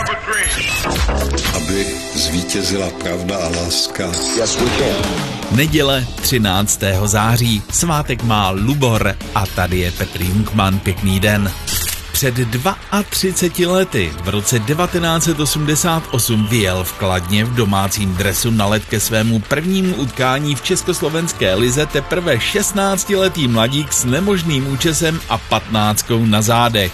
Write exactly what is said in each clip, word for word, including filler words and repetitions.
Aby zvítězila pravda a láska. Yes, we can. Neděle třináctého září, svátek má Lubor a tady je Petr Jungmann, pěkný den. Před třiceti dvěma lety, v roce devatenáct set osmdesát osm, vyjel v Kladně v domácím dresu na led ke svému prvnímu utkání v československé lize teprve šestnáctiletý mladík s nemožným účesem a patnáctkou na zádech.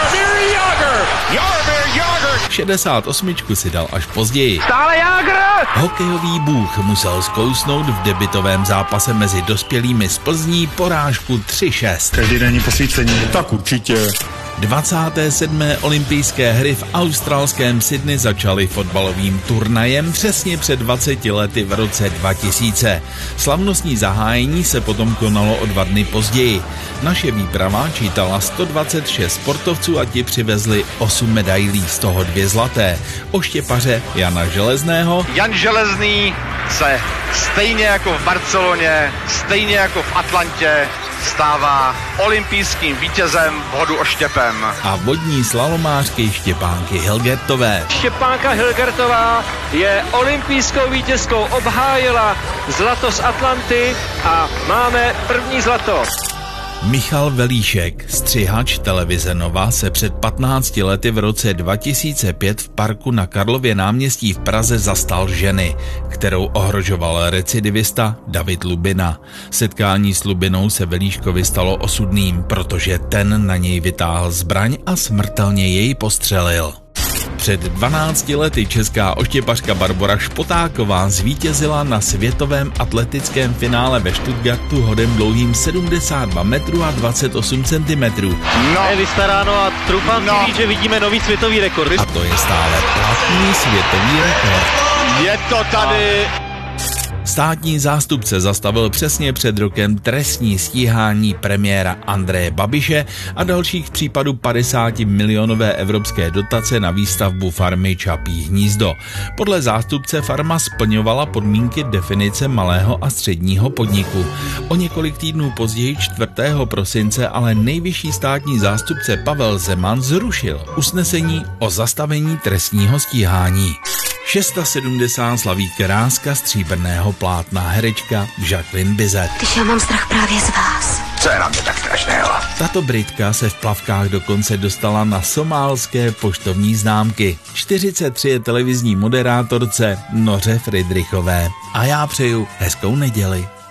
šedesát osm si dal až později. Stále Jágr! Hokejový bůh musel zkousnout v debutovém zápase mezi dospělými z Plzní porážku tři šest. Každý denní posvícení. Tak určitě. dvacáté sedmé olympijské hry v australském Sydney začaly fotbalovým turnajem přesně před dvaceti lety v roce dva tisíce. Slavnostní zahájení se potom konalo o dva dny později. Naše výprava čítala sto dvacet šest sportovců a ti přivezli osm medailí, z toho dvě zlaté. Oštěpaře Jana Železného. Jan Železný se stejně jako v Barceloně, stejně jako v Atlantě stává olympijským vítězem v hodu oštěpem. A vodní slalomářky Štěpánky Hilgertové. Štěpánka Hilgertová je olympijskou vítězkou, obhájila zlato z Atlanty a máme první zlato. Michal Velíšek, střihač televize Nova, se před patnácti lety v roce dva tisíce pět v parku na Karlově náměstí v Praze zastal ženy, kterou ohrožoval recidivista David Lubina. Setkání s Lubinou se Velíškovi stalo osudným, protože ten na něj vytáhl zbraň a smrtelně jej postřelil. Před dvanácti lety česká oštěpařka Barbora Špotáková zvítězila na světovém atletickém finále ve Stuttgartu hodem dlouhým sedmdesát dva metrů a dvacet osm centimetrů. No. Je vystaráno a troufám no. si říct, že vidíme nový světový rekord. A to je stále platný světový rekord. Je to tady... Státní zástupce zastavil přesně před rokem trestní stíhání premiéra Andreje Babiše a dalších případů padesátimilionové evropské dotace na výstavbu farmy Čapí hnízdo. Podle zástupce farma splňovala podmínky definice malého a středního podniku. O několik týdnů později čtvrtého prosince ale nejvyšší státní zástupce Pavel Zeman zrušil usnesení o zastavení trestního stíhání. sedmdesát šest slaví kráska stříbrného plátna herečka Jacqueline Bisset. Když já mám strach právě z vás. Co je na mě tak strašného? Tato Britka se v plavkách dokonce dostala na somálské poštovní známky. čtyřicet tři je televizní moderátorce Noře Fridrichové. A já přeju hezkou neděli.